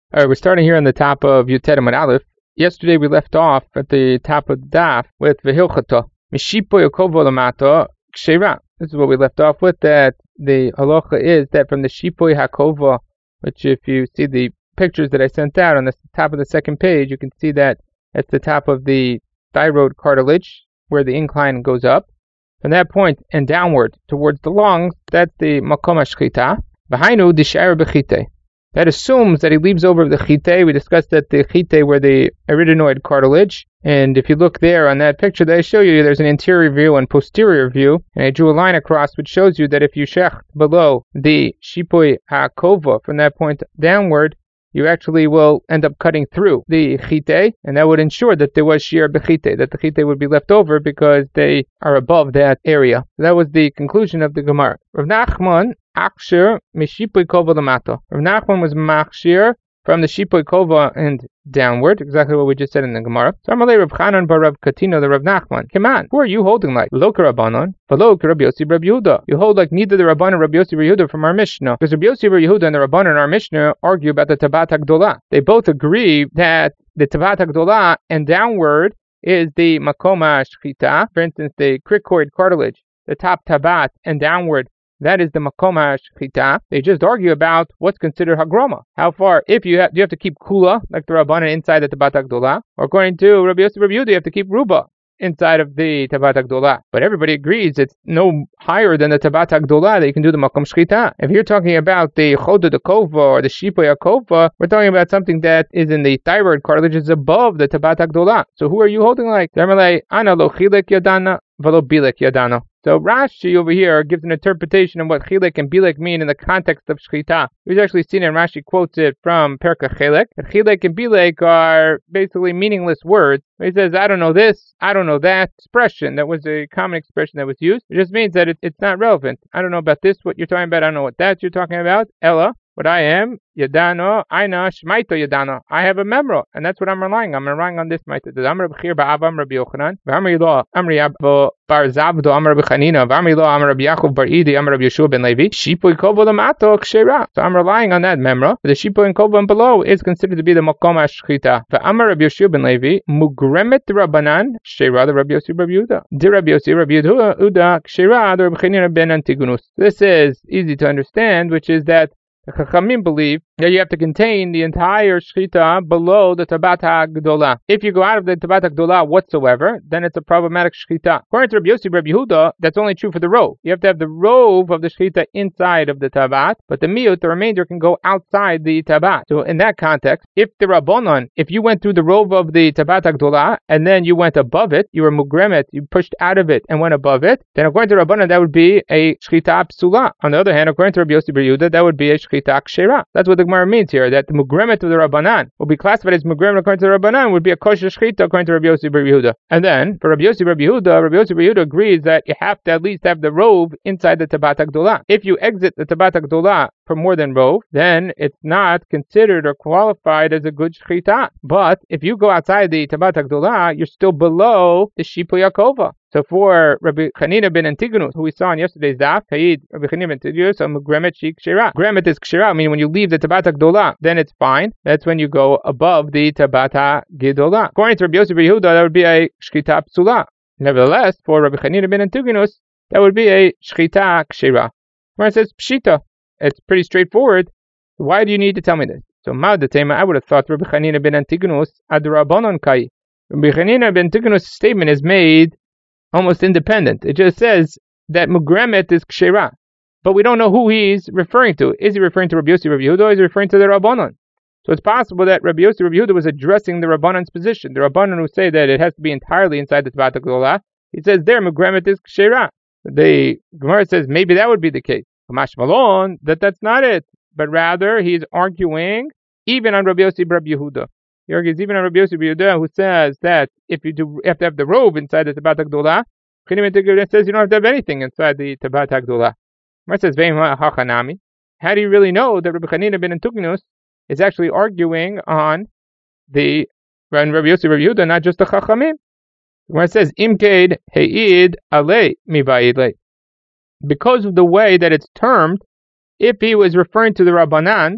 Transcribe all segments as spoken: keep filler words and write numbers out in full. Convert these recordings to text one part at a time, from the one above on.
All right, we're starting here on the top of Yutet Amud Aleph. Yesterday we left off at the top of the daf with Vehilchata. Mishipo Yakovo Lamata Kshera. This is what we left off with, that the halacha is that from the Shipoi Hakova, which if you see the pictures that I sent out on the top of the second page, you can see that at the top of the thyroid cartilage where the incline goes up. From that point and downward towards the lungs, that's the Makom HaShchita. V'hainu D'Shaira B'Chitei. That assumes that he leaves over the chite. We discussed that the chite were the arytenoid cartilage. And if you look there on that picture that I show you, there's an interior view and posterior view. And I drew a line across which shows you that if you shech below the shipoi hakova from that point downward, you actually will end up cutting through the chite. And that would ensure that there was shir bechite, that the chite would be left over because they are above that area. So that was the conclusion of the Gemara. Rav Nachman Akshir Mishipoi Kova Lamato. Rav Nachman was Machshir from the Shipoi Kova and downward, exactly what we just said in the Gemara. So Amalei Rav Chanan bar Rav Katino the Rav Nachman. Come on, who are you holding like? Lo Rabbanon, v'lo Rabbi Yossi Rabbi Yehuda. You hold like neither the Rabbanon or Rabbi Yossi Rabbi Yehuda from our Mishnah. Because Rabbi Yossi Rabbi Yehuda and the Rabbanon in our Mishnah argue about the Tabat HaGdolah. They both agree that the Tabat HaGdolah and downward is the Makom HaShchita. For instance, the cricoid cartilage, the top Tabat and downward, that is the Makom HaShchita. They just argue about what's considered Hagroma. How far, if you have, do you have to keep Kula, like the Rabbanan, inside the Tabat HaGdolah? Or according to Rabbi Yossi Rabbi Yehuda, you have to keep Ruba inside of the Tabat HaGdolah. But everybody agrees it's no higher than the Tabat HaGdolah that you can do the Makom Shchita. If you're talking about the Choda Kova or the Shipoi Kova, we're talking about something that is in the thyroid cartilage, is above the Tabat HaGdolah. So who are you holding like? Ana lo chilek yadana, v'lo bilek yadana. So Rashi over here gives an interpretation of what chilek and bilek mean in the context of shchita. We've actually seen it, and Rashi quotes it from Perka Chilek. Chilek and bilek are basically meaningless words. He says, I don't know this, I don't know that. Expression, that was a common expression that was used. It just means that it, it's not relevant. I don't know about this, what you're talking about, I don't know what that you're talking about. Ella, what I am, Yadano, Aina, Shmaito Yadano. I have a memro, and that's what I'm relying on. I'm relying on this Maito. Amr B'chir Ba'avam Rabbi Yochanan, V'amri Lo, Amri Abba Bar Zabdo, Amr B'chanina, V'amri Lo, Amr Rabbi Yaakov Bar Idi, Amr Rabbi Yeshua Ben Levi, Shipoi Kovo Lamato Kshera. So I'm relying on that memro. The Shipoi and Kovo below is considered to be the Makom HaShchita. V'amr Rabbi Yeshua Ben Levi, Mugremet Rabbanan, Kshera, the Rabbi Yossi Rabbi Yehuda. Di Rabbi Yossi Rabbi Yehuda, Kshera, the Rabbi Chanina Ben Antigonus. This is easy to understand, which is that the Chachamim believe that you have to contain the entire shchita below the Tabat HaGdolah. If you go out of the Tabat HaGdolah whatsoever, then it's a problematic shchita. According to Rabbi Yossi Rabbi Yehuda, that's only true for the rove. You have to have the rove of the shchita inside of the Tabat, but the miyut, the remainder, can go outside the Tabat. So in that context, if the Rabbanon, if you went through the rove of the Tabat HaGdolah, and then you went above it, you were mugremet, you pushed out of it and went above it, then according to Rabbanon, that would be a shchita psula. On the other hand, according to Rabbi Yossi Rabbi Yehuda, that would be a shchita kshera. That's what the Gemara means here, that the mugremet of the Rabbanan will be classified as mugremet according to the Rabbanan, would be a kosher shchita according to Rabbi Yossi Rabbi Yehuda. And then, for Rabbi Yossi Rabbi Yehuda, Rabbi Yossi Rabbi Yehuda agrees that you have to at least have the rove inside the Tabat HaGdolah. If you exit the Tabat HaGdolah for more than rove, then it's not considered or qualified as a good shchita. But if you go outside the Tabat HaGdolah, you're still below the Shipoi Kova. So for Rabbi Chanina ben Antigonus, who we saw in yesterday's daf, Hayid Rabbi Chanina ben Antigonus, Gremet Shik Kshera. Gremet is Kshera, meaning when you leave the Tabat HaGdolah, then it's fine. That's when you go above the Tabat HaGdolah. According to Rabbi Yossi Rabbi Yehuda, that would be a Shchita Psula. Nevertheless, for Rabbi Chanina ben Antigonus, that would be a Shchita Kshera. Where it says Pshita, it's pretty straightforward. Why do you need to tell me this? So Ma'adatema, I would have thought Rabbi Chanina ben Antigonus ad Rabbanon Kai. Rabbi Chanina ben Antigonus' statement is made almost independent. It just says that mugremet is kshera, but we don't know who he's referring to. Is he referring to Rabbi Yossi Rabbi Yehuda, or is he referring to the Rabbanon? So it's possible that Rabbi Yossi Rabbi Yehuda was addressing the Rabbanon's position. The Rabbanon who say that it has to be entirely inside the Tabat HaGdolah, he says there mugremet is kshera. The Gemara says maybe that would be the case. Kamash Malon, that that's not it, but rather he's arguing even on Rabbi Yossi Rabbi Yehuda. He argues even on Rabbi Yossi Rabbi Yehuda, who says that if you do you have to have the robe inside the Tabat HaGdolah, it says you don't have to have anything inside the Tabat HaGdolah. It says, how do you really know that Rabbi Chanina ben Antigonus is actually arguing on the Rabbi Yossi Rabbi Yehuda, not just the Chachamim? Where it says, Imkeid He'id Alei Mibayidle. Because of the way that it's termed, if he was referring to the Rabbanan,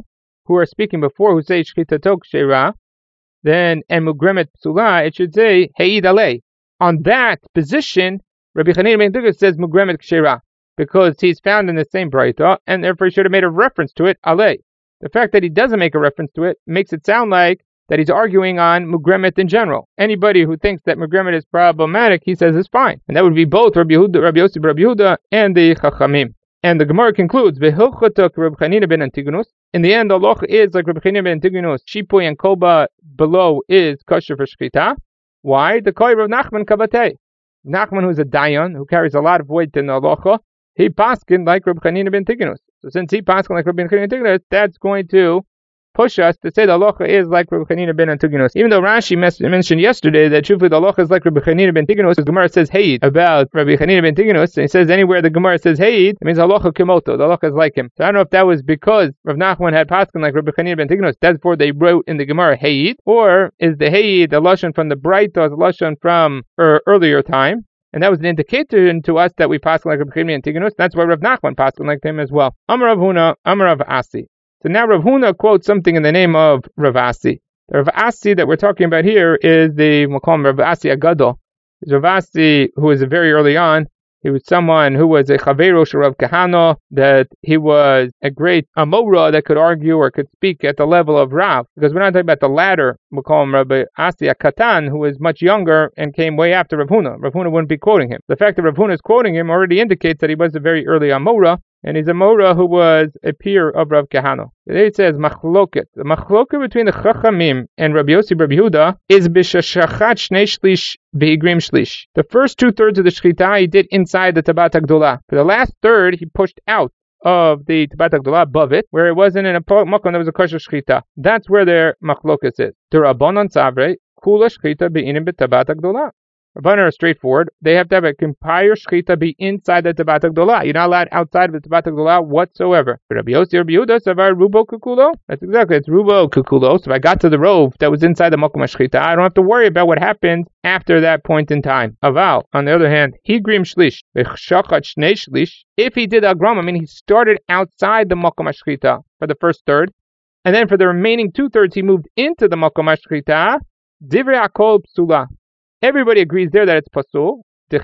who are speaking before, who say Shchitato Kshera, then and Mugremet Psula, it should say Heid Alei. On that position, Rabbi Chanina ben Antigonus says Mugremet Kshera, because he's found in the same Braita, and therefore he should have made a reference to it, Alei. The fact that he doesn't make a reference to it makes it sound like that he's arguing on Mugremet in general. Anybody who thinks that Mugremet is problematic, he says is fine. And that would be both Rabbi Yehuda, Rabbi Yossi, Rabbi Yehuda, and the Chachamim. And the Gemara concludes, V'hilchatok Rabbi Chanina ben Antigonus. In the end, the halacha is like Rabbi Chanina ben Antigonus, Shipui and Koba below is kosher for Shchita. Why? The Koi Rav Nachman Kabatei. Nachman, who's a Dayan, who carries a lot of weight in the halacha, he paskin like Rabbi Chanina ben Antigonus. So since he paskin like Rabbi Chanina ben Antigonus, that's going to push us to say the halacha is like Rabbi Chanina ben Antigonus. Even though Rashi mes- mentioned yesterday that truthfully the halacha is like Rabbi Chanina ben Antigonus, the Gemara says Haid about Rabbi Chanina ben Antigonus, and it says anywhere the Gemara says Haid, it means halacha kimoto, the halacha is like him. So I don't know if that was because Rav Nachman had paskin like Rabbi Chanina ben Antigonus, therefore they wrote in the Gemara Haid, or is the Haid a lashon from the Braita, a lashon from er, earlier time? And that was an indication to us that we paskin like Rabbi Chanina ben Antigonus. That's why Rav Nachman paskin like him as well. Amar Rav Huna, Amar Rav Asi. So now Rav Huna quotes something in the name of Rav Asi. The Rav Asi that we're talking about here is the, we'll call him Rav Asi Agadol. It's Rav Asi, who was very early on. He was someone who was a Chavero Shel Rav Kahana, that he was a great Amora that could argue or could speak at the level of Rav. Because we're not talking about the latter, we'll call him Rav Asi Akatan, who was much younger and came way after Rav Huna. Rav Huna wouldn't be quoting him. The fact that Rav Huna is quoting him already indicates that he was a very early Amora, and he's a Mora who was a peer of Rav Kahana. Today it says Machloket. The Machloket between the Chachamim and Rabbi Yossi Rabbi Yehuda is B'shashachat Shnei Shlish V'Higrim Shlish. The first two thirds of the Shchita he did inside the Tabat HaGdolah. For the last third he pushed out of the Tabat HaGdolah above it, where it wasn't in a makom that was a kosher Shchita. That's where their Machloket is. The Rabbanon Savre Kula Shchita Be'inim B'Tabat HaGdolah. Rabbanan are straightforward. They have to have a entire shchita be inside the Tabat HaGdolah. You're not allowed outside of the Tabat HaGdolah whatsoever. Rabbi Yossi, Rabbi Yehuda, Savar Rubo Kukulo. That's exactly, it's Rubo Kukulo. So if I got to the rove that was inside the Mokum HaShchita, I don't have to worry about what happened after that point in time. Aval, on the other hand, Higrim Shlish, V'chshachat Shnei Shlish. If he did Agram, I mean he started outside the Mokum HaShchita for the first third, and then for the remaining two thirds he moved into the Mokum HaShchita, Divrei Akol Psula. Everybody agrees there that it's pasul,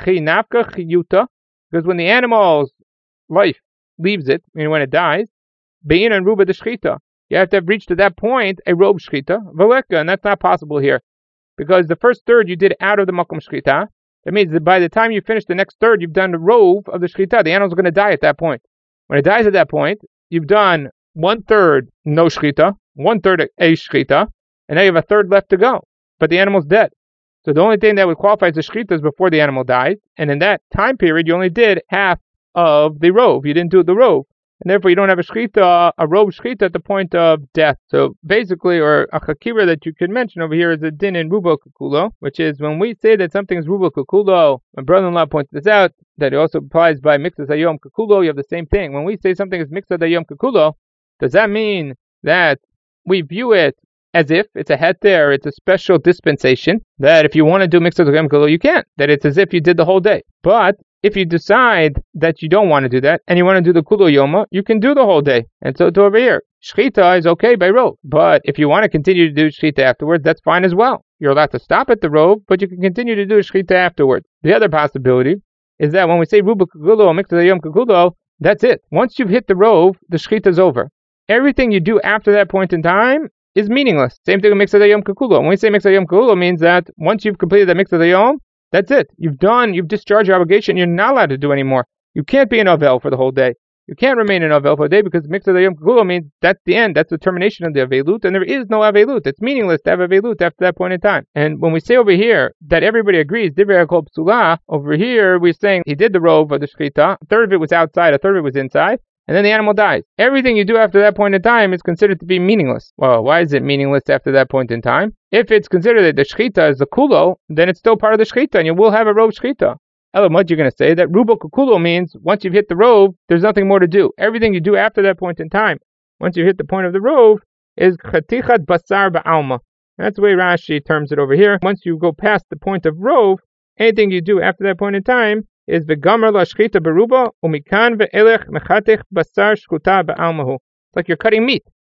because when the animal's life leaves it, I mean when it dies, bein and ruba de shchita, you have to have reached to that point a robe shchita, veleka, and that's not possible here, because the first third you did out of the makom shchita. That means that by the time you finish the next third, you've done the rove of the shchita. The animal's going to die at that point. When it dies at that point, you've done one third no shchita, one third a shchita, and now you have a third left to go, but the animal's dead. So the only thing that would qualify as a shchita is before the animal dies, and in that time period you only did half of the rove. You didn't do the rove, and therefore you don't have a shchita, a rove shchita at the point of death. So basically, or a chakira that you could mention over here is a din in rubo kukulo, which is when we say that something is rubo kukulo. My brother-in-law points this out, that it also applies by mixas hayom kukulo. You have the same thing. When we say something is mixas hayom kukulo, does that mean that we view it as if it's a heter, it's a special dispensation, that if you want to do mixed hayom kukulo, you can, that it's as if you did the whole day. But if you decide that you don't want to do that, and you want to do the kulo yoma, you can do the whole day. And so to over here, shchita is okay by rove. But if you want to continue to do shchita afterwards, that's fine as well. You're allowed to stop at the rove, but you can continue to do shchita afterwards. The other possibility is that when we say ruba kukulo or mixed hayom kukulo, that's it. Once you've hit the rove, the shchita is over. Everything you do after that point in time is meaningless. Same thing with Mixed Hayom Kukulo. When we say Mixed Hayom Kukulo, means that once you've completed that Mixed Hayom, that's it. You've done, you've discharged your obligation, you're not allowed to do anymore. You can't be an Avel for the whole day. You can't remain an Avel for a day because Mixed Hayom Kukulo means that's the end, that's the termination of the Avelut, and there is no Avelut. It's meaningless to have Avelut after that point in time. And when we say over here that everybody agrees, Divrei Akol Psula, over here we're saying he did the rove of the Shchita, a third of it was outside, a third of it was inside, and then the animal dies. Everything you do after that point in time is considered to be meaningless. Well, why is it meaningless after that point in time? If it's considered that the shchita is the kulo, then it's still part of the shchita, and you will have a rove shchita. Elam, what you're going to say? That rubo kukulo means once you've hit the rove, there's nothing more to do. Everything you do after that point in time, once you hit the point of the rove, is chatichat basar ba'alma. That's the way Rashi terms it over here. Once you go past the point of rove, anything you do after that point in time is begamer la shchita beruba umikan ve'elech mechatech basar shkuta ba'almahu. It's like you're cutting meat.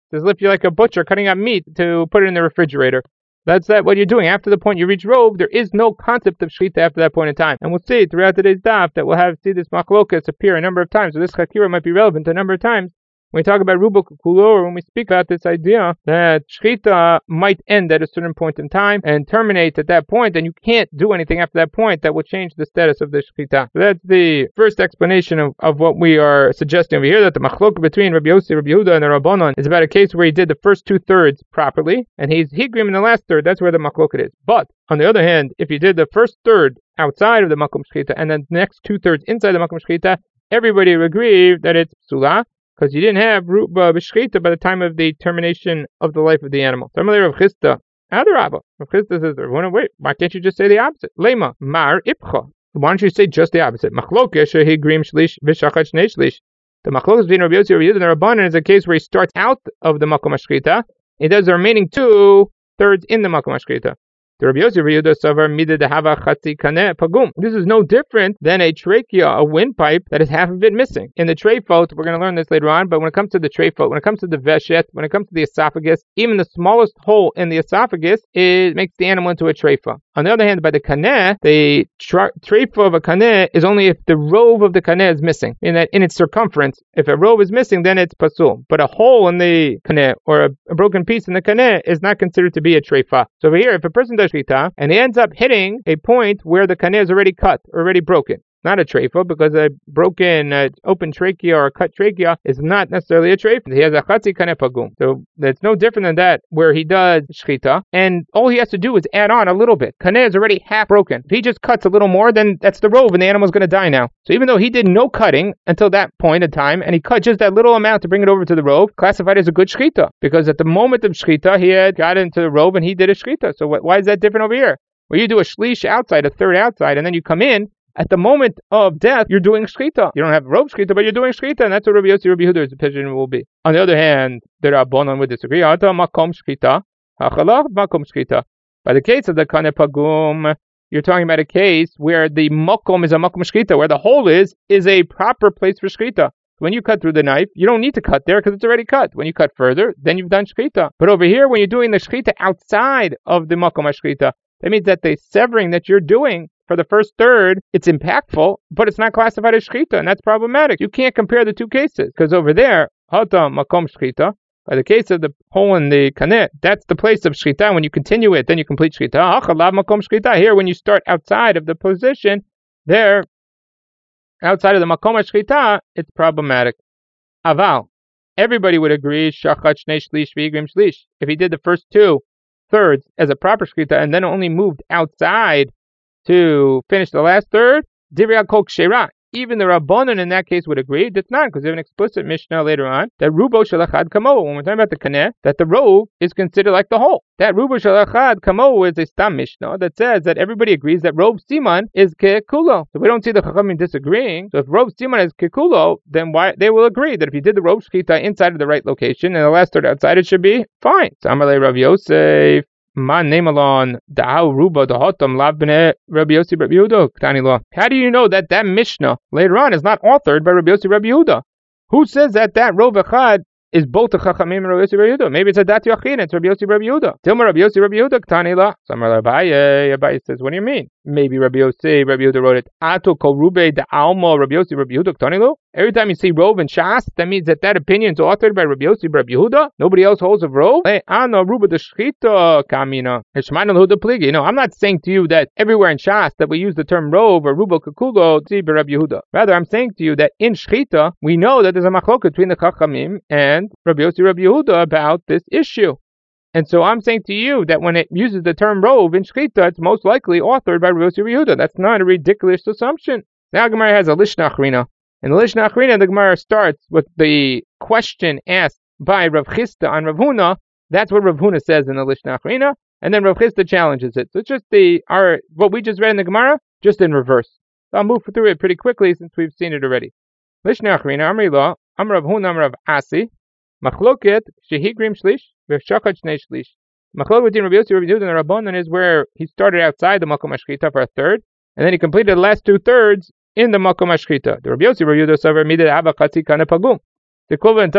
It's as if you're like a butcher cutting up meat to put it in the refrigerator. That's that what you're doing. After the point you reach Rov, there is no concept of Shechita after that point in time. And we'll see throughout today's daf that we'll have see this machlokas appear a number of times. So this chakira might be relevant a number of times. When we talk about Rubo Kukulo, or when we speak about this idea that Shechita might end at a certain point in time and terminate at that point, and you can't do anything after that point that will change the status of the Shechita. So that's the first explanation of, of what we are suggesting over here, that the machlok between Rabbi Yossi, Rabbi Yehuda, and the Rabbanon is about a case where he did the first two thirds properly, and he's higrim in the last third. That's where the machlok is. But on the other hand, if you did the first third outside of the makom Shechita and then the next two thirds inside the makom Shechita, everybody would agree that it's psula, because you didn't have ruba b'shchita by the time of the termination of the life of the animal. Similarly, Rav Chisda, Adarabba. Rav Chisda says, wait, why can't you just say the opposite? Lema, mar ipcha. Why don't you say just the opposite? Machloke shehigrim shlish v'shachat shnei shlish. The machloke between Rabbi Yossi, Rabbi Yehuda, and the Rabbanan is a case where he starts out of the makom hashchita, he does the remaining two thirds in the makom hashchita. The Rabbi Yossi Yehuda savar mida dehava chatzi kaneh pagum. This is no different than a trachea, a windpipe that is half of it missing. In the trephot, we're going to learn this later on, but when it comes to the trephot, when it comes to the veshet, when it comes to the esophagus, even the smallest hole in the esophagus, it makes the animal into a treifa. On the other hand, by the kaneh, the tra- treifa of a kaneh is only if the rove of the kaneh is missing. In that, in its circumference, if a rove is missing, then it's pasul. But a hole in the kaneh or a, a broken piece in the kaneh is not considered to be a treifa. So over here, if a person does shchita and he ends up hitting a point where the kaneh is already cut, already broken, not a treifa, because a broken, uh, open trachea or a cut trachea is not necessarily a treifa. He has a chatzi kaneh pagum. So that's no different than that, where he does shchita, and all he has to do is add on a little bit. Kaneh is already half broken. If he just cuts a little more, then that's the rove, and the animal's going to die now. So even though he did no cutting until that point in time, and he cut just that little amount to bring it over to the rove, classified as a good shchita, because at the moment of shchita, he had got into the rove and he did a shchita. So wh- why is that different over here? Where you do a shlish outside, a third outside, and then you come in, at the moment of death, you're doing shchita. You don't have rope shchita, but you're doing shchita, and that's what Rabbi Yossi, Rabbi Yehuda's opinion will be. On the other hand, the Rabbanon would disagree. Ata makom shchita, hachalach makom shchita. By the case of the kaneh pagum, you're talking about a case where the makom is a makom shchita, where the hole is, is a proper place for shchita. When you cut through the knife, you don't need to cut there because it's already cut. When you cut further, then you've done shchita. But over here, when you're doing the shchita outside of the makom shchita, that means that the severing that you're doing for the first third, it's impactful, but it's not classified as shchita, and that's problematic. You can't compare the two cases, because over there, hata makom shchita, by the case of the hole in the kaneh, that's the place of shchita. When you continue it, then you complete shchita. Hachalav makom shchita. Here, when you start outside of the position, there, outside of the makom shchita, it's problematic. Aval, everybody would agree, shachat shnei shlish v'igrim shlish. If he did the first two thirds as a proper shchita, and then only moved outside to finish the last third, divrei kol kshera. Even the Rabbanon in that case would agree. That's not, because they have an explicit Mishnah later on that rubo shalachad kamo. When we're talking about the kaneh, that the rove is considered like the whole. That rubo shalachad kamo is a stam Mishnah that says that everybody agrees that rove siman is kekulo. So we don't see the Chachamim disagreeing. So if rove siman is kekulo, then why they will agree that if you did the rove shchita inside of the right location and the last third outside, it should be fine. So Amalei Rav Yosef. Man name alon da'au ruba dahotam labne Rabbi Yossi Rabbi Yehuda ktani lo. How do you know that that Mishnah later on is not authored by Rabbi Yossi Rabbi Yehuda? Who says that that rov echad is both the Chachamim and Rabbi Yossi Rabbi Yehuda? Maybe it's a dat yachin, it's Rabbi Yossi Rabbi Yehuda. Tilma Rabbi Yossi Rabbi Yehuda ktani lo. Samar Abaye, Abaye says, what do you mean? Maybe Rabbi Yossi Rabbi Yehuda wrote it. Ato kol rube da'alma Rabbi Yossi Rabbi Yehuda ktani lo. Every time you see rove and shas, that means that that opinion is authored by Rabbi Yossi Rabbi Yehuda. Nobody else holds of rove. Hey, ano ruba de shchita kamina. You know, I'm not saying to you that everywhere in shas that we use the term rove or ruba kakulo zi Rabbi Yehuda. Rather, I'm saying to you that in shchita we know that there's a machlok between the Chachamim and Rabbi Yossi Rabbi Yehuda about this issue. And so I'm saying to you that when it uses the term rove in shchita, it's most likely authored by Rabbi Yossi Rabbi Yehuda. That's not a ridiculous assumption. Now Gemara has a lishna achrina. In the Lishna Achrina, the Gemara starts with the question asked by Rav Chisda on Rav Huna. That's what Rav Huna says in the Lishna Achrina, and then Rav Chisda challenges it. So it's just the our what we just read in the Gemara, just in reverse. So I'll move through it pretty quickly since we've seen it already. Lishna Achrina, Amri Lo, Am Rav Huna, Am Rav Asi, Machloket Shehigrim Shlish, V'Shachat Shnei Shlish. Machloket between Rabbi Yossi, Rabbi Yehuda, and Rabbanan is where he started outside the Makom HaShchita for a third, and then he completed the last two thirds in the makom hashchita. The Rabbi Yossi Rabbi Yehuda savar midei hava chatzi kaneh pagum. The equivalent of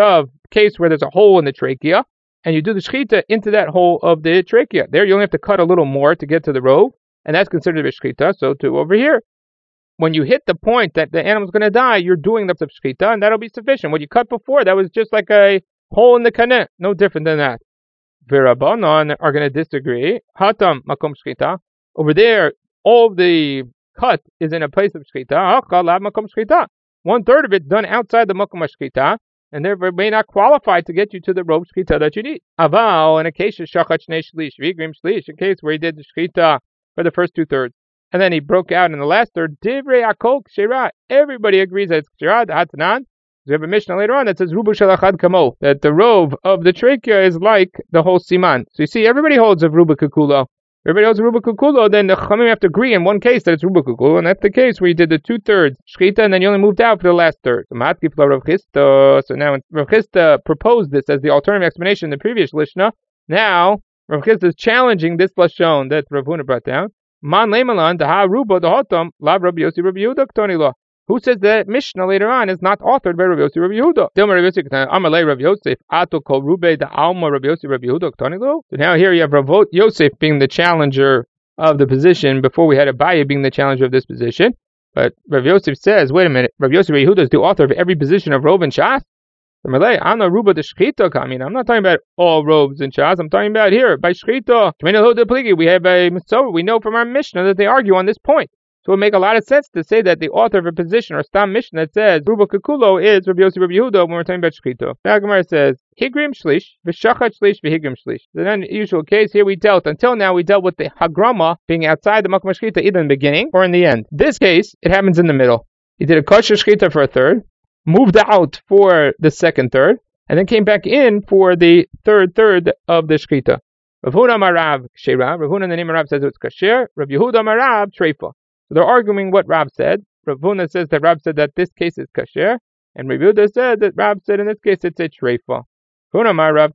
case where there's a hole in the trachea, and you do the shechita into that hole of the trachea. There you only have to cut a little more to get to the rove, and that's considered a shechita. So too over here, when you hit the point that the animal's going to die, you're doing the shechita, and that'll be sufficient. What you cut before, that was just like a hole in the kaneh, no different than that. V'Rabbanan are going to disagree. Hatam makom shechita. Over there, all the cut is in a place of shechita. Hachalav makom shechita. One third of it done outside the makom shechita, and therefore may not qualify to get you to the robe shechita that you need. Aval, in a case of shachat shnei shlish, v'igrim shlish, a case where he did the shechita for the first two thirds, and then he broke out in the last third. Divrei akol kshira. Everybody agrees that it's kshira. Hatanan. We have a Mishnah later on that says rubu shalachad kamo, that the rove of the trachea is like the whole siman. So you see, everybody holds of ruba kukulo. Everybody holds of ruba kukulo. Then the Chachamim have to agree in one case that it's ruba kukulo, and that's the case where you did the two thirds shechita, and then you only moved out for the last third. So matkif la Rav Chisda. So now when Rav Chisda proposed this as the alternative explanation in the previous Lishna, now Rav Chisda is challenging this lashon that Rav Huna brought down. Man leimalan daha ruba dahotam la Rabbi Yossi Rabbi Yehuda ktoni lo. Who says that Mishnah later on is not authored by Rabbi Yossi Rabbi Yehuda? Dilma Rabbi Yossi, Amalei Rabbi Yosef, Ato kol Rube da Alma Rabbi Yossi Rabbi Yehuda ktonilu. So now here you have Rav Yosef being the challenger of the position. Before we had Abaye being the challenger of this position, but Rabbi Yosef says, wait a minute, Rabbi Yossi Rabbi Yehuda is the author of every position of robe and shas. Amalei, Ana Ruba the shechita kamin. I'm not talking about all robes and shas. I'm talking about here by shechita. We have a so we know from our Mishnah that they argue on this point. So it would make a lot of sense to say that the author of a position or stam Mishnah that says Ruba Kukulo is Rabbi Yossi Rabbi Yehuda when we're talking about Shechita. Now Gemara says Higrim Shlish, V'Shachat Shlish, V'Higrim Shlish. The unusual case here we dealt, until now we dealt with the Hagrama being outside the Makom Shechita either in the beginning or in the end. This case, it happens in the middle. He did a kosher Shechita for a third, moved out for the second third, and then came back in for the third third of the Shechita. Rav Huna Marav Kshera, Rav Huna in the name of Rav says it's Kasher, Rav Yehuda Marav Treifa. So they're arguing what Rav said. Rav Huna says that Rav said that this case is kasher, and Rav Yehuda said that Rav said in this case it's a treifa. Because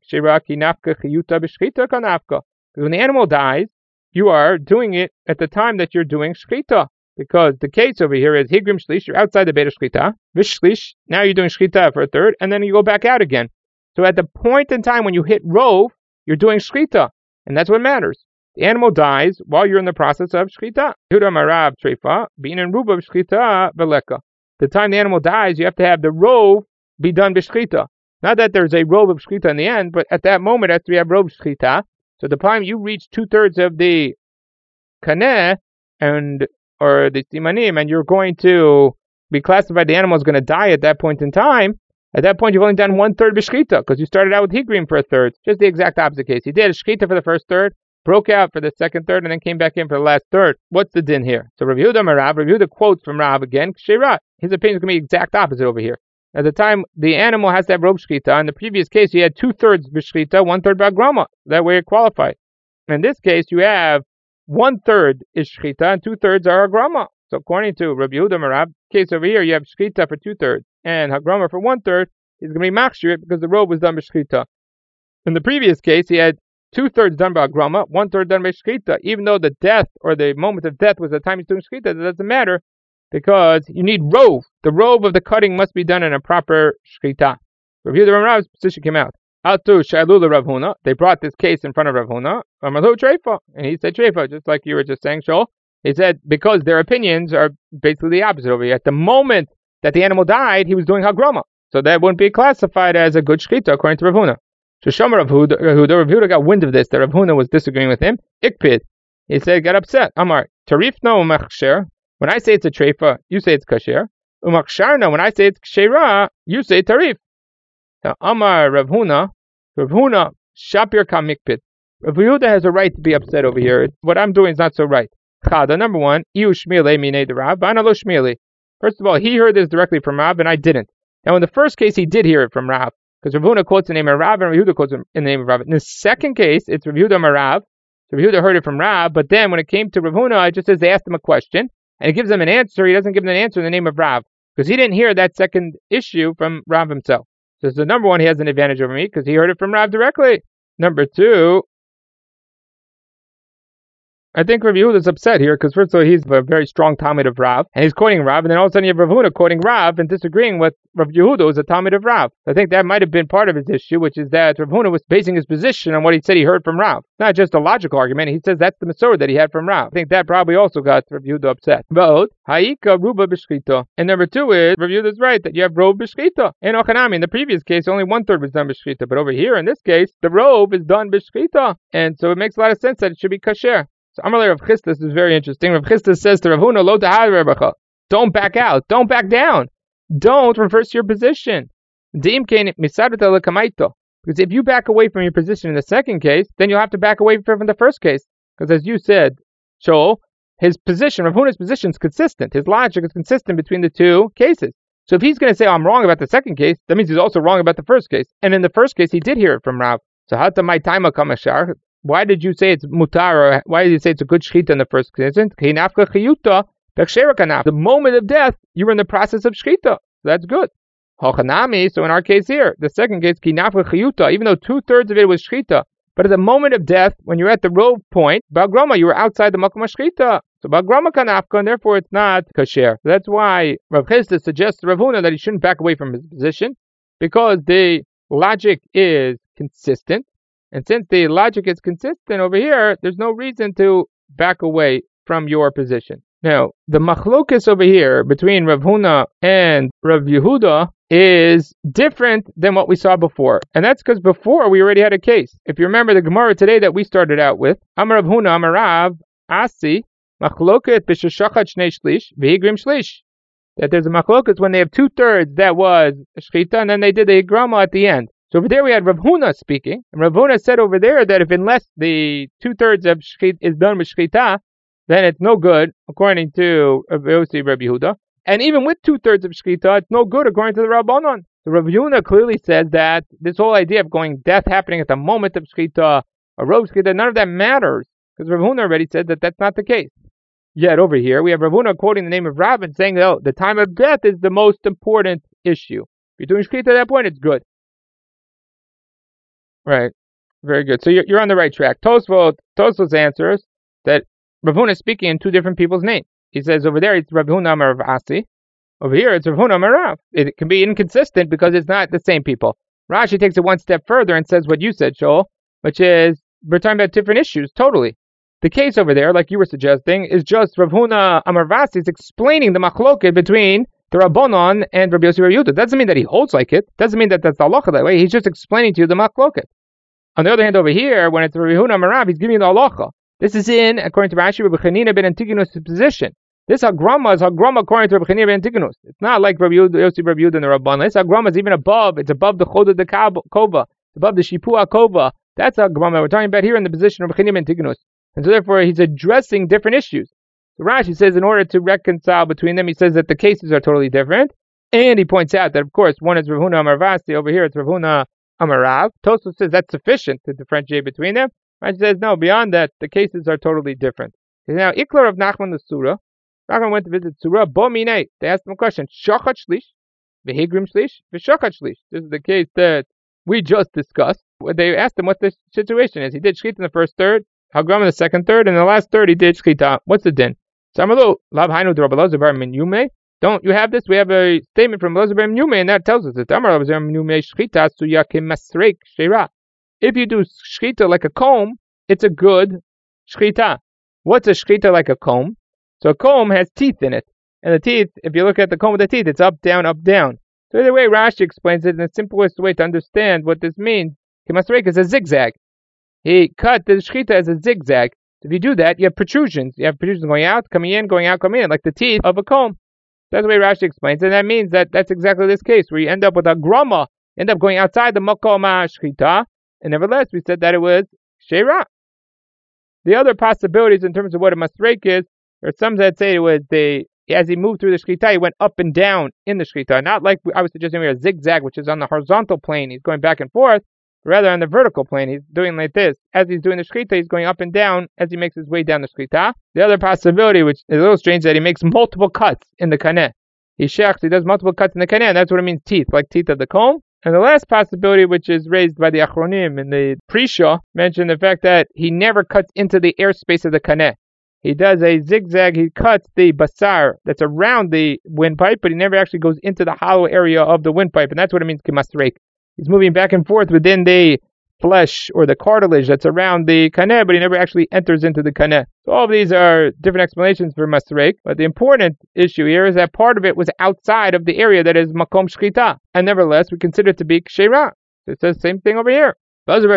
when the animal dies, you are doing it at the time that you're doing shchita. Because the case over here is higrim shlish, you're outside the beta shchita. Vishlish, now you're doing shchita for a third, and then you go back out again. So at the point in time when you hit rove, you're doing shchita, and that's what matters. The animal dies while you're in the process of shechita. Yehuda marav treifa, being in ruba shechita veleka. The time the animal dies, you have to have the rove be done b'shechita. Not that there's a rove of shechita in the end, but at that moment, after you have rove shechita, so the time you reach two thirds of the kaneh and or the simanim, and you're going to be classified, the animal is going to die at that point in time. At that point, you've only done one third b'shechita because you started out with higrim for a third. Just the exact opposite case. He did a shechita for the first third, broke out for the second third, and then came back in for the last third. What's the din here? So Rav Yehuda Marav, Rav Yehuda quotes from Rav again, Ksherat. His opinion is going to be the exact opposite over here. At the time, the animal has to have robe shechita. In the previous case, you had two-thirds b'shechita, one-third b'agrama. That way it qualified. In this case, you have one-third is shechita, and two-thirds are agrama. So according to Rav Yehuda Marav, case over here, you have shechita for two-thirds, and agrama for one-third. He's going to be machshir because the robe was done b'shechita. In the previous case, he had two-thirds done by Agrama, one-third done by Shechita. Even though the death or the moment of death was the time he's doing Shechita, that doesn't matter because you need rove. The rove of the cutting must be done in a proper Shechita. Rav Yehuda Rav's position came out. Atu Shailula Rav Huna. They brought this case in front of Rav Huna. Amalu Treifa. And he said Treifa, just like you were just saying, Shol. He said because their opinions are basically the opposite over here. At the moment that the animal died, he was doing Hagrama. So that wouldn't be classified as a good Shechita according to Rav Huna. So Shomer Rav Huda, Rav Huda got wind of this, that Rav Huna was disagreeing with him. Ikpid. He said, got upset. Amar, Tarif no umachsher. When I say it's a treifa, you say it's kasher. Umachsharna, when I say it's kshera, you say tarif. Now, Amar Rav Huna, Rav Huna, Shapir ka mikpid. Rav Huda has a right to be upset over here. What I'm doing is not so right. Chada, number one, Iu shmile minei de Rav, Bana lo shmile. First of all, he heard this directly from Rav, and I didn't. Now, in the first case, he did hear it from Rav. Because Rav Huna quotes the name of Rav, and Rav Yehuda quotes in the name of Rav. In the second case, it's Rav Yehuda Marav. So Rav Yehuda heard it from Rav, but then when it came to Rav Huna, it just says they asked him a question, and he gives them an answer. He doesn't give them an answer in the name of Rav, because he didn't hear that second issue from Rav himself. So, so number one, he has an advantage over me, because he heard it from Rav directly. Number two, I think Rav Yehuda is upset here because first of all, he's a very strong Talmid of Rav, and he's quoting Rav, and then all of a sudden you have Rav Huna quoting Rav and disagreeing with Rav Yehuda, who's a Talmid of Rav. I think that might have been part of his issue, which is that Rav Huna was basing his position on what he said he heard from Rav. Not just a logical argument, he says that's the Masorah that he had from Rav. I think that probably also got Rav Yehuda upset. But Ha'ika Ruba B'Shchita. And number two is, Rav Yehuda is right, that you have robe B'Shchita. In Ochanami, in the previous case, only one third was done B'Shchita, but over here, in this case, the robe is done B'Shchita. And so it makes a lot of sense that it should be kasher. So Amalei Rav Chistis is very interesting. Rav Chistis says to Rav Huna, Lo tahad rebacha. Don't back out. Don't back down. Don't reverse your position. Because if you back away from your position in the second case, then you'll have to back away from the first case. Because as you said, Shoel, his position, Rav Huna's position is consistent. His logic is consistent between the two cases. So if he's going to say, oh, I'm wrong about the second case, that means he's also wrong about the first case. And in the first case, he did hear it from Rav. So how to my time kamashar? Why did you say it's mutar, or why did you say it's a good shchita in the first case? The moment of death, you were in the process of shchita. So that's good. Hochanami, so in our case here, the second case, even though two-thirds of it was shchita, but at the moment of death, when you're at the robe point, Bagrama, you were outside the makom shchita. So Bagrama kanafka, and therefore it's not kasher. That's why Rav Chisda suggests to Rav Huna that he shouldn't back away from his position, because the logic is consistent. And since the logic is consistent over here, there's no reason to back away from your position. Now, the machlokas over here between Rav Huna and Rav Yehuda is different than what we saw before. And that's because before we already had a case. If you remember the Gemara today that we started out with, Amar Rav Huna, Amar Rav, Asi, machloket b'sheshachat shnei shlish, v'higrim shlish. That there's a machlokas when they have two-thirds that was shchita, and then they did the higrama at the end. So over there we had Rav Huna speaking, and Rav Huna said over there that if unless the two-thirds of shchita is done with shchita, then it's no good, according to Rav Yossi Rav Yehuda. And even with two-thirds of shchita, it's no good according to the Rabbanon. So Rav Yehuda clearly says that this whole idea of going death happening at the moment of shchita, a robe shchita, none of that matters, because Rav Huna already said that that's not the case. Yet over here we have Rav Huna quoting the name of Rav and saying, oh, the time of death is the most important issue. If you're doing shchita at that point, it's good. Right, very good. So you're, you're on the right track. Tosfot, Tosfot answers that Rav Huna is speaking in two different people's names. He says over there it's Rav Huna Amar Rav Asi. Over here it's Rav Huna Amar Rav. It can be inconsistent because it's not the same people. Rashi takes it one step further and says what you said, Shoel, which is we're talking about different issues totally. The case over there, like you were suggesting, is just Rav Huna Amar Rav Asi is explaining the machloket between the Rabbanon and Rabbi Yossi Rav Yehuda. Doesn't mean that he holds like it. Doesn't mean that that's the halacha that way. He's just explaining to you the machloket. On the other hand, over here, when it's Rabbi Huna Amar Rav, he's giving you the halacha. This is in, according to Rashi, Rabbi Chanina ben Antigonus' position. This hagrama is hagrama according to Rabbi Chanina ben Antigonus. It's not like Rabbi Yossi Rav Yehuda and the Rabbanon. This hagrama is even above. It's above the Chodah de Kova. It's above the Shipua Kova. That's hagrama we're talking about here in the position of Rabbi Chanina ben Antigonus. And so therefore, he's addressing different issues. So Rashi says in order to reconcile between them, he says that the cases are totally different. And he points out that, of course, one is Rav Huna Amar Rav Asi, over here it's Rav Huna Amar Rav. Tosfos says that's sufficient to differentiate between them. Rashi says, no, beyond that, the cases are totally different. Now, Iklar of Nachman the Surah, Nachman went to visit Surah, Bo Minei. They asked him a question, Shachat Shlish, V'higrim Shlish, V'shachat Shlish. This is the case that we just discussed. They asked him what the situation is. He did Shchita in the first third, Hagram in the second third, and in the last third he did Shchita. What's the din? Samalu, Lav Hainu Rabbi Elazar bar Min Yume. Don't you have this? We have a statement from Elazar bar Min Yume, and that tells us that Amar Elazar bar Min Yume Shchita Suyakim Masreik Sheira. If you do Shchita like a comb, it's a good Shchita. What's a Shchita like a comb? So a comb has teeth in it. And the teeth, if you look at the comb with the teeth, it's up, down, up, down. So either way, Rashi explains it in the simplest way to understand what this means. Masreik is a zigzag. He cut the Shchita as a zigzag. If you do that, you have protrusions. You have protrusions going out, coming in, going out, coming in, like the teeth of a comb. That's the way Rashi explains it. And that means that that's exactly this case, where you end up with a grama, end up going outside the makom shchita, and nevertheless, we said that it was sheira. The other possibilities in terms of what a masreik is, there are some that say it was the, as he moved through the shchita, he went up and down in the shchita. Not like I was suggesting we a zigzag, which is on the horizontal plane, he's going back and forth. Rather on the vertical plane, he's doing like this. As he's doing the shchita, he's going up and down as he makes his way down the shchita. The other possibility, which is a little strange, is that he makes multiple cuts in the kaneh. He shechs, he does multiple cuts in the kaneh, and that's what it means teeth, like teeth of the comb. And the last possibility, which is raised by the Achronim in the Prisha, mentioned the fact that he never cuts into the airspace of the kaneh. he does a zigzag, he cuts the basar that's around the windpipe, but he never actually goes into the hollow area of the windpipe, and that's what it means kimasreik. He's moving back and forth within the flesh or the cartilage that's around the kaneh, but he never actually enters into the kaneh. So all of these are different explanations for masreik, but the important issue here is that part of it was outside of the area that is makom shchita, and nevertheless we consider it to be kshera. It says the same thing over here. Where it says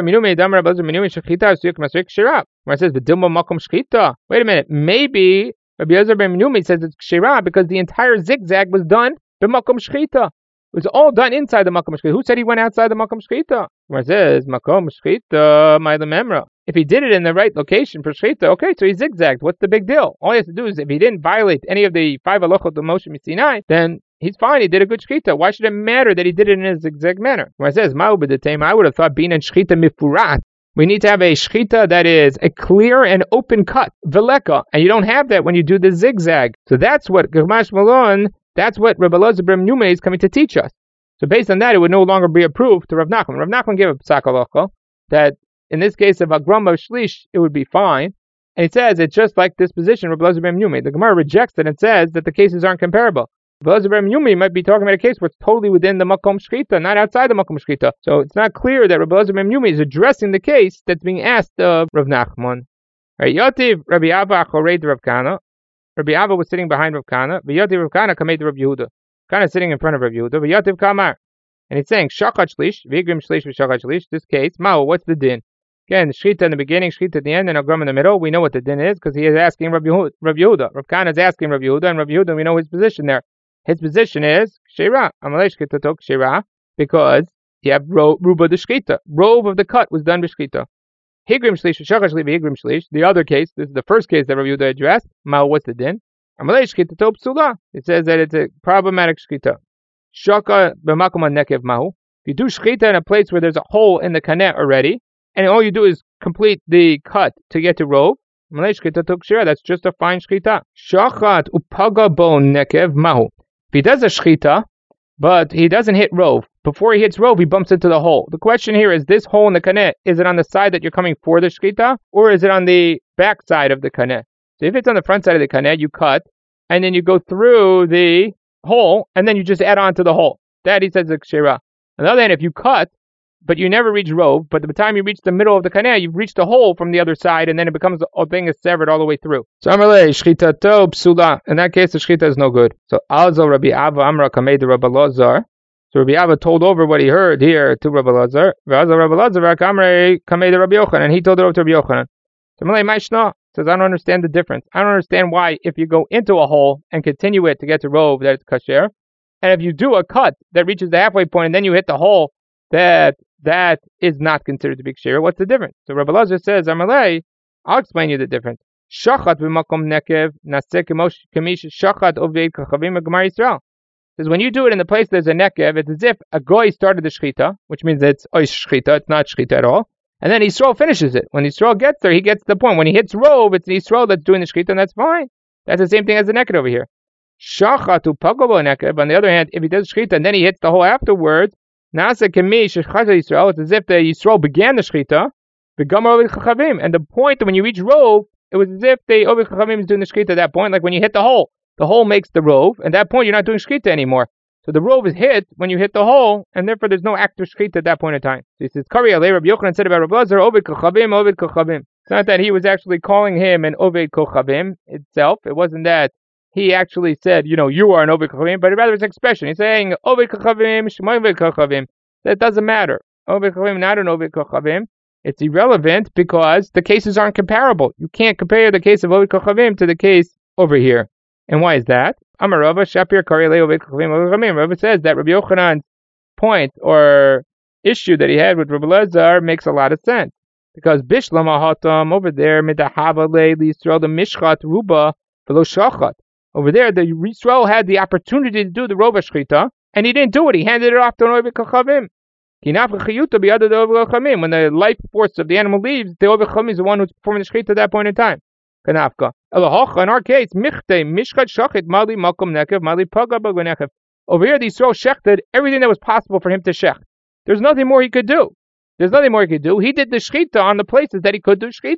wait a minute, maybe Rabbi Elazar ben Menumi says it's kshera because the entire zigzag was done b'makom shchita. It was all done inside the makom shchita. Who said he went outside the makom shchita? Where it says makom shchita ma'ila memra. If he did it in the right location for shchita, okay, so he zigzagged. What's the big deal? All he has to do is if he didn't violate any of the five halachot of Moshe Sinai, then he's fine. He did a good shchita. Why should it matter that he did it in a zigzag manner? Where it says ma'u b'detem, I would have thought being in shchita mifurat. We need to have a shchita that is a clear and open cut, veleka, and you don't have that when you do the zigzag. So that's what Gamash Malon. That's what Rabbi Elazar ben Menumi is coming to teach us. So based on that, it would no longer be a proof to Rav Nachman. Rav Nachman gave a psak halacha that in this case of Agram of Shlish, it would be fine. And he says it's just like this position, Rabbi Elazar ben Menumi. The Gemara rejects it and says that the cases aren't comparable. Rabbi Elazar ben Menumi might be talking about a case where it's totally within the makom shchita, not outside the makom shchita. So it's not clear that Rabbi Elazar ben Menumi is addressing the case that's being asked of Rav Nachman. Right, Yotiv Rabbi Abba Choreid Rav Kana. Rabbi Abba was sitting behind Rav Kana. V'yotiv Rav Kana kamed Rav Yehuda. Kana sitting in front of Rav Yehuda. V'yotiv Kamar. And he's saying, Shachat Shlish, Vigrim Shlish v'Shachat Shlish. This case, Mao, what's the din? Again, Shchita in the beginning, Shchita at the end, and Agram in the middle. We know what the din is because he is asking Rav Yehuda. Rav Yehuda. Rav Kana is asking Rav Yehuda, and Rav Yehuda, we know his position there. His position is Kshera. Amalei Shchita tok Kshera because you have ro- Ruba the Shchita. Robe of the cut was done b'Shchita. Higrim Shlish v'Shachat Shlish v'Higrim Shlish. The other case, this is the first case that Rav Yehuda addressed. Mao, what's the din? Amalei Shchita tok Psula. It says that it's a problematic Shchita. Shaka b'makom hanekev mahu. If you do shchita in a place where there's a hole in the kaneh already, and all you do is complete the cut to get to rov, that's just a fine shchita. Shachat upaga bo nekev mahu. If he does a shchita, but he doesn't hit rov, before he hits rov, he bumps into the hole. The question here is, this hole in the kaneh, is it on the side that you're coming for the shchita, or is it on the back side of the kaneh? So if it's on the front side of the kaneh, you cut, and then you go through the hole, and then you just add on to the hole. That he says is kshera. On the other hand, if you cut, but you never reach rov, but by the time you reach the middle of the kaneh, you've reached the hole from the other side, and then it becomes a thing is severed all the way through. So Amalei shchita to psula. In that case, the shchita is no good. So Alzo Rabbi Ava Amra Kamed Rabbi Elazar. So Rabbi Ava told over what he heard here to Rabbi Elazar. V'Alzo Rabbi Elazar Kamre Kamed Rabbi Yochanan, and he told it over to Rabbi Yochanan. So Amalei Maishna says, I don't understand the difference. I don't understand why if you go into a hole and continue it to get to rov, that it's kasher. And if you do a cut that reaches the halfway point and then you hit the hole, that that is not considered to be kshera. What's the difference? So Rabbi Elazar says, Amalei, I'll explain you the difference. Shachat b'makom nekev naseh kamish shachat oved kachavim Gemara Yisrael. Says when you do it in the place there's a nekev, it's as if a goy started the shchita, which means it's oish shchita, it's not shchita at all. And then Yisrael finishes it. When Yisrael gets there, he gets to the point. When he hits rov, it's Yisrael that's doing the shchita, and that's fine. That's the same thing as the nekev over here. Shachatu pagabo nekev. On the other hand, if he does shchita and then he hits the hole afterwards, nasa kemi shechata Yisrael. It's as if the Yisrael began the shchita, begamar ovid chachavim. And the point that when you reach rov, it was as if the ovid chachavim is doing the shchita at that point. Like when you hit the hole, the hole makes the rov, and at that point you're not doing shchita anymore. So the rov is hit when you hit the hole, and therefore there's no active shchita at that point in time. So he says, Kari alei Rabbi Yochanan said about Rabbi Elazar, ovid kochavim, ovid kochavim. It's not that he was actually calling him an ovid kochavim itself. It wasn't that he actually said, you know, you are an ovid kochavim, but rather it's an expression. He's saying, ovid kochavim, shema ovid kochavim. That doesn't matter. Ovid kochavim, not an ovid kochavim. It's irrelevant because the cases aren't comparable. You can't compare the case of ovid kochavim to the case over here. And why is that? Amar Rava Shapir Karele Ovid Kochavim Ovid Kochavim. Rava says that Rabbi Yochanan's point or issue that he had with Rabbi Elazar makes a lot of sense. Because Bishlam Ahatam over there, Midahava Le Yisrael the Mishchat Ruba Velo Shachat. Over there, the Yisrael had the opportunity to do the Rova Shchita, and he didn't do it. He handed it off to an Ovid Kochavim. When the life force of the animal leaves, the Ovid Kochavim is the one who's performing the Shchita at that point in time. Kanafka. In our case, Michte, Mishchat Shachit, Mali Makom Nekev, Mali Pagaba Nekev. Over here, the Yisrael shechted everything that was possible for him to shech. There's nothing more he could do. There's nothing more he could do. He did the shchita on the places that he could do shchita.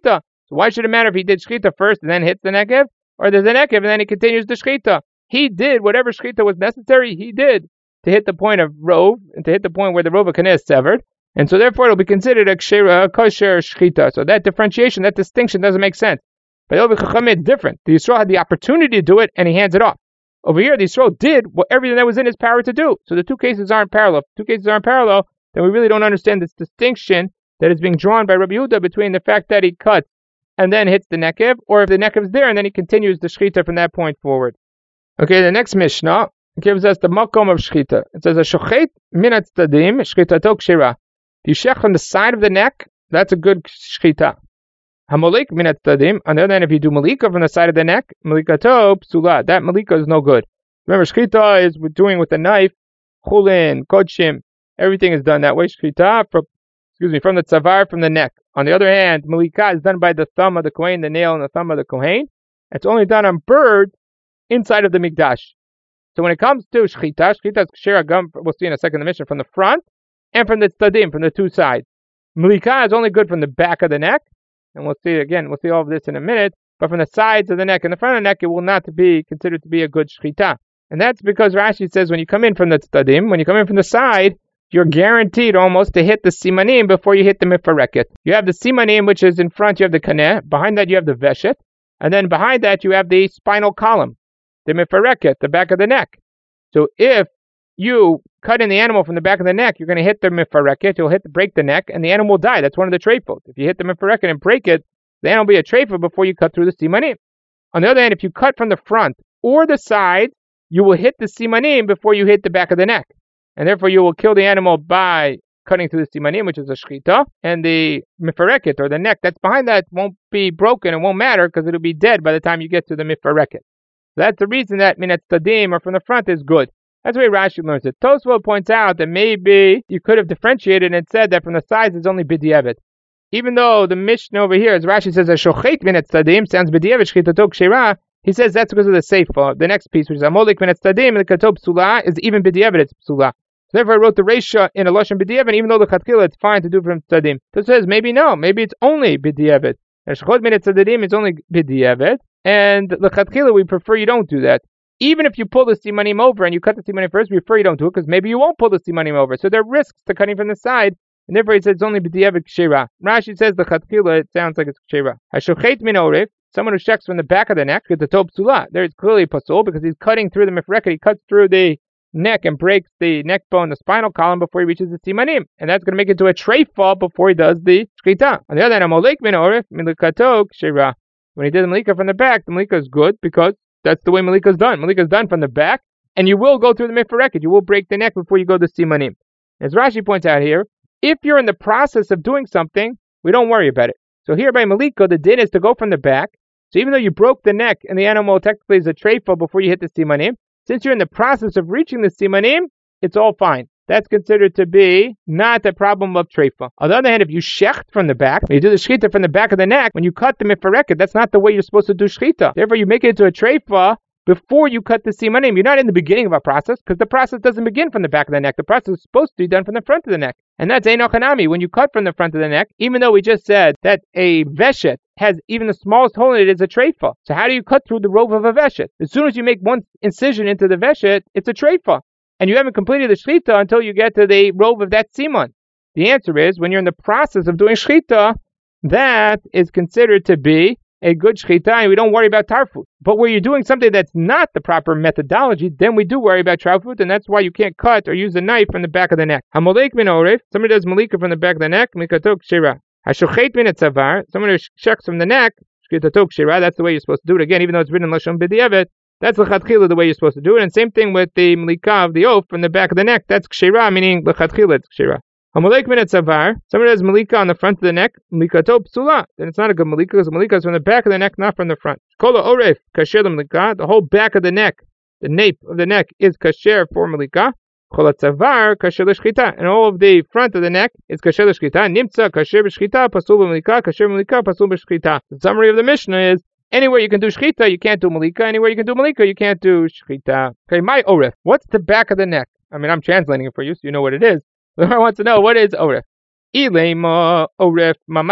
So why should it matter if he did shchita first and then hits the nekev, or there's a nekev and then he continues the shchita? He did whatever shchita was necessary. He did to hit the point of rov and to hit the point where the rov kaneh is severed, and so therefore it will be considered a kshera, kosher shchita. So that differentiation, that distinction doesn't make sense. But over Chachamim it's different. The Yisrael had the opportunity to do it and he hands it off. Over here, the Yisrael did what, everything that was in his power to do. So the two cases aren't parallel. If two cases aren't parallel, then we really don't understand this distinction that is being drawn by Rabbi Yehuda between the fact that he cuts and then hits the nekev, or if the nekev is there and then he continues the shchita from that point forward. Okay, the next Mishnah gives us the makom of shchita. It says, "Shochet min hatzadim shchitato kshira." If you shech from the side of the neck, that's a good shchita. Hamolik min hatzadim. On the other hand, if you do malika from the side of the neck, malikato psula. That malika is no good. Remember, shchita is we're doing with a knife, chulin, kodshim. Everything is done that way. Shchita from, excuse me, from the tzavar, from the neck. On the other hand, malika is done by the thumb of the kohen, the nail and the thumb of the kohen. It's only done on birds inside of the mikdash. So when it comes to shchita, shchita is kshera gam, we'll see in a second the mission, from the front and from the tzadim, from the two sides. Malika is only good from the back of the neck, and we'll see again, we'll see all of this in a minute, but from the sides of the neck and the front of the neck, it will not be considered to be a good shchita. And that's because Rashi says when you come in from the tzadim, when you come in from the side, you're guaranteed almost to hit the simanim before you hit the mifareket. You have the simanim, which is in front, you have the kaneh, behind that you have the veshet, and then behind that you have the spinal column, the mifareket, the back of the neck. So if you cut in the animal from the back of the neck, you're going to hit the mifareket, you'll hit the, break the neck, and the animal will die. That's one of the treifot. If you hit the mifareket and break it, the animal will be a treifot before you cut through the simanim. On the other hand, if you cut from the front or the side, you will hit the simanim before you hit the back of the neck. And therefore you will kill the animal by cutting through the simanim, which is a shchita, and the mifareket, or the neck that's behind that, won't be broken, it won't matter, because it'll be dead by the time you get to the mifareket. That's the reason that minat tzadim, or from the front, is good. That's the way Rashi learns it. Tosfot points out that maybe you could have differentiated and said that from the sides it's only b'diavad. Even though the Mishnah over here, as Rashi says, a shochet minat tzadim sounds b'diavad shchitato kshera, he says that's because of the seifa. The next piece, which is amolik minat tzadim, and the katov psula, is even b'diavad, it's psula. So therefore I wrote the Reisha in a Lashon b'diavad, even though the Chatchila it's fine to do from tzadim. So it says maybe no, maybe it's only b'diavad. Shchot minat tzadim is only b'diavad, and the Chatchila we prefer you don't do that. Even if you pull the simanim over and you cut the simanim first, we prefer you don't do it because maybe you won't pull the simanim over. So there are risks to cutting from the side, and therefore he says it's only b'diavad kshera. Rashi says the Chatchila it sounds like it's kshera. Hashochet min orif, someone who checks from the back of the neck, get the top psula. There is clearly pasul because he's cutting through the mifreket, he cuts through the neck and breaks the neck bone, the spinal column before he reaches the simanim, and that's going to make it to a treifa before he does the shchita. On the other hand, amolik min orif milikato kshera. When he did the malika from the back, the malika is good because that's the way malika is done. Malika is done from the back, and you will go through the mifareket. You will break the neck before you go to simanim. As Rashi points out here, if you're in the process of doing something, we don't worry about it. So here by malika, the din is to go from the back. So even though you broke the neck and the animal technically is a treifa before you hit the simanim, since you're in the process of reaching the simanim, it's all fine. That's considered to be not a problem of treifa. On the other hand, if you shecht from the back, when you do the shchita from the back of the neck, when you cut the mifareket, that's not the way you're supposed to do shchita. Therefore, you make it into a treifa before you cut the simanim. You're not in the beginning of a process, because the process doesn't begin from the back of the neck. The process is supposed to be done from the front of the neck. And that's Eino Hanami. When you cut from the front of the neck, even though we just said that a veshet has even the smallest hole in it is a treifa. So how do you cut through the rove of a veshet? As soon as you make one incision into the veshet, it's a treifa. And you haven't completed the shchita until you get to the rove of that siman. The answer is, when you're in the process of doing shchita, that is considered to be a good shchita, and we don't worry about tarfut. But where you're doing something that's not the proper methodology, then we do worry about tarfut, and that's why you can't cut or use a knife from the back of the neck. Hamolik min orif, somebody does malika from the back of the neck, mikato kshira. Hashochet min etzavar, someone who checks from the neck, shkitato kshira, that's the way you're supposed to do it. Again, even though it's written in Lashon b'diavad, that's l'chatchila the way you're supposed to do it. And same thing with the malika of the oath from the back of the neck. That's kshira, meaning l'chatchila it's kshira. Hamalek min etzavar, somebody has malika on the front of the neck, malikato psula. Then it's not a good malika, because the malika is from the back of the neck, not from the front. Kola oref, kasher malika, the whole back of the neck, the nape of the neck is kasher for malika. Kola tzavar, kasher l'shchita, and all of the front of the neck is kasher l'shchita. Nimtza, kasher b'shchita, pasul b'malika, kasher malika, pasul b'shchita. The summary of the Mishnah is, anywhere you can do shchita, you can't do malika. Anywhere you can do malika, you can't do shchita. Okay, my oref. What's the back of the neck? I mean, I'm translating it for you, so you know what it is. I want to know, what is oref? Ilema oref mamash.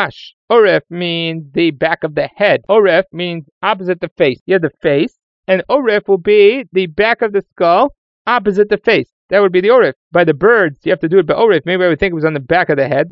Oref means the back of the head. Oref means opposite the face. You have the face, and oref will be the back of the skull opposite the face. That would be the oref. By the birds, you have to do it by oref. Maybe I would think it was on the back of the head.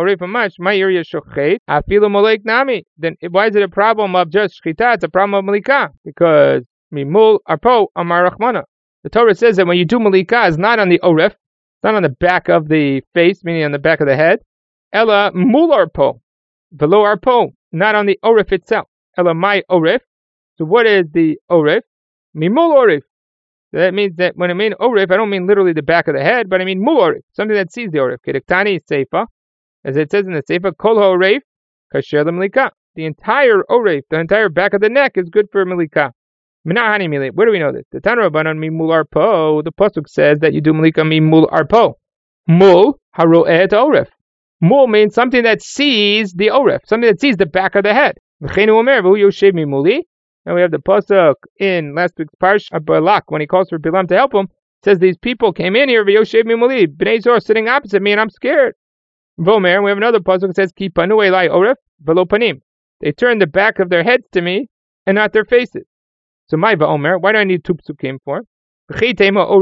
Then why is it a problem of just shchita? It's a problem of malika. Because mimul arpo amar rachmana. The Torah says that when you do malika, it's not on the oref, it's not on the back of the face, meaning on the back of the head. Ella mul arpo, below arpo, not on the oref itself. Ella my oref. So what is the oref? Mimul oref. So that means that when I mean oref, I don't mean literally the back of the head, but I mean mul oref, something that sees the oref. Kedektani seifa, as it says in the seifa, kol ha'oref kasher l'malika. The entire oref, the entire back of the neck, is good for malika. Minahani mili. Where do we know this? The Tana Rabbanan mimul arpo. The pasuk says that you do malika mimul arpo. Mul haro'eh oref. Mul means something that sees the oref, something that sees the back of the head. V'cheinu omer v'hu yoshev mimuli. And we have the pasuk in last week's parsha of Balak when he calls for Bilam to help him. It says these people came in here, v'yoshev mimuli, Bnei Zor sitting opposite me, and I'm scared. Vomer, and we have another pasuk that says ki panu elai oref v'lo panim. They turned the back of their heads to me and not their faces. So my va'omer, why do I need two psukim for? He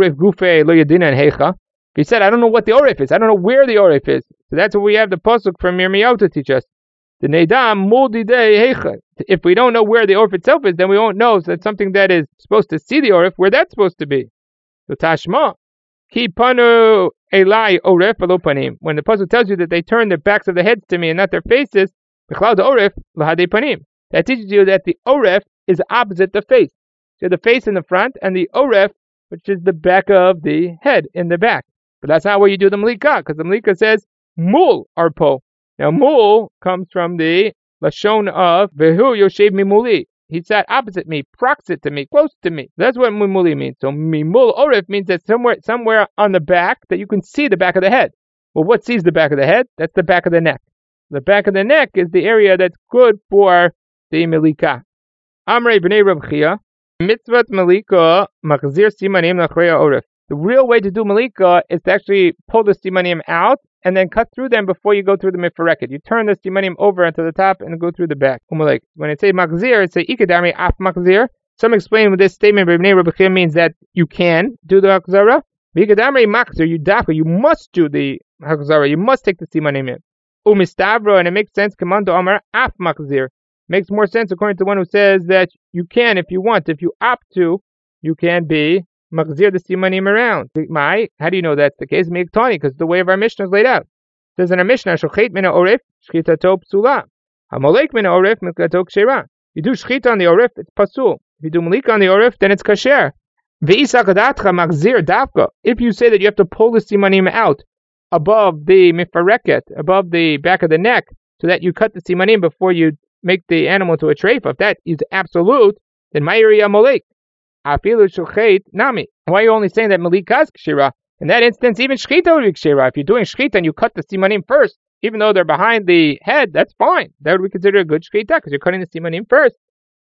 said, I don't know what the oref is. I don't know where the oref is. So that's what we have the pasuk from Yirmiyahu to teach us. The Neidam Muldidei Heicha. If we don't know where the oref itself is, then we won't know that something that is supposed to see the oref, where that's supposed to be. So Tashma, Ki Panu Elai Oref V'lo Panim. When the pasuk tells you that they turn their backs of the heads to me and not their faces, B'chlal the Oref L'Hadei Panim. That teaches you that the oref is opposite the face. So the face in the front and the oref, which is the back of the head in the back. But that's not where you do the malika, because the malika says mul arpo. Now, mul comes from the lashon of vehu yoshev mimuli. He sat opposite me, proximate to me, close to me. That's what mimuli means. So, mimul orif means that somewhere, somewhere on the back that you can see the back of the head. Well, what sees the back of the head? That's the back of the neck. The back of the neck is the area that's good for the malika. Amrei b'nei Reb Chia, mitzvat malika machzir simanim lachreya orif. The real way to do malika is to actually pull the simanim out and then cut through them before you go through the mifareket. You turn the simanim over onto the top and go through the back. When it says machzir, it's a ikadami af machzir. Some explain what this statement by Bnei Reb Chia means that you can do the hakzara. Ikadami machzir, you dafka, you must do the hakzara. You must take the simanim in. Umistavro, and it makes sense. Commando amar af machzir. Makes more sense according to one who says that you can, if you want, if you opt to, you can be machzir the simanim around. My, how do you know that's the case? Miktani, because the way of our Mishnah is laid out. It says in our Mishnah, shochet mina oref, shchitato psula. Hamalek mina oref, milkato kshera. You do shchita on the oref, it's pasul. If you do malika on the oref, then it's kasher. Ve'isakadatcha machzir davka. If you say that you have to pull the simanim out above the mifareket, above the back of the neck, so that you cut the simanim before you make the animal to a treifa, if that is absolute, then ma'iri amalek. Afilu shochet nami. Why are you only saying that malika is kshira? In that instance, even shchita would be kshira. If you're doing shchita and you cut the simanim first, even though they're behind the head, that's fine. That would be considered a good shchita because you're cutting the simanim first.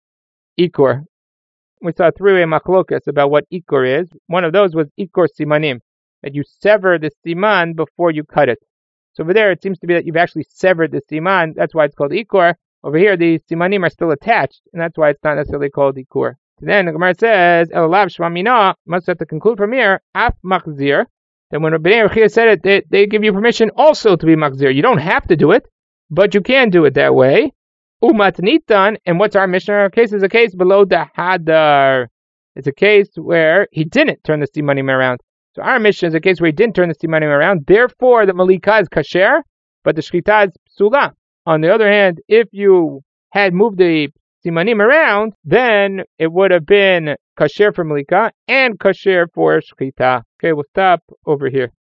Ikor. We saw three-way machlokas about what ikor is. One of those was ikor simanim, that you sever the siman before you cut it. So over there, it seems to be that you've actually severed the siman. That's why it's called ikor. Over here, the simanim are still attached, and that's why it's not necessarily called ikor. Then the Gemara says, Elalav Shmamina, must have to conclude from here, Af Machzir. Then when Bnei Reb Chia said it, they, they give you permission also to be Machzir. You don't have to do it, but you can do it that way. Umat Nitan, and what's our Mishnah? Our case is a case below the Hadar. It's a case where he didn't turn the simanim around. So our Mishnah is a case where he didn't turn the simanim around. Therefore, the malika is kasher, but the shchita is psula. On the other hand, if you had moved the simanim around, then it would have been kasher for malika and kasher for shchita. Okay, we'll stop over here.